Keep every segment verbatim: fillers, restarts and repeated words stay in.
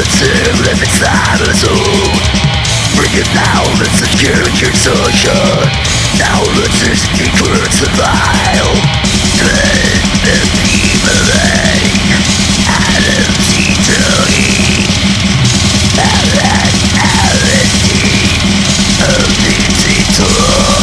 to live inside the soul. Bring it now, let's secure your social. Now let's just deeper survival. Then the people like Adam's eating. Alan, Alan, of the detour.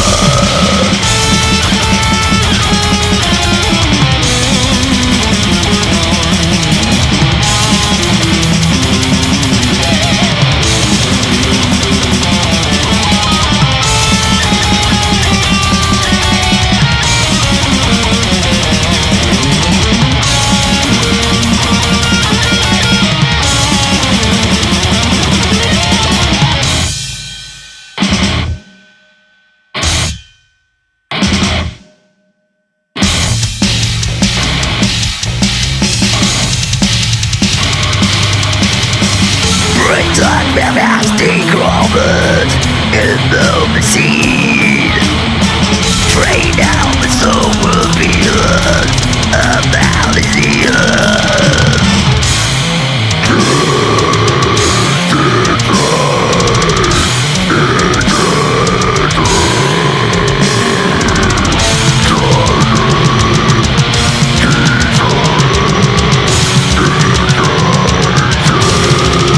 Breakdown rivers decrawled in the machine. Pray now the soul will be heard about the earth.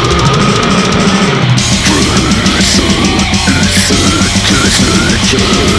Listen to the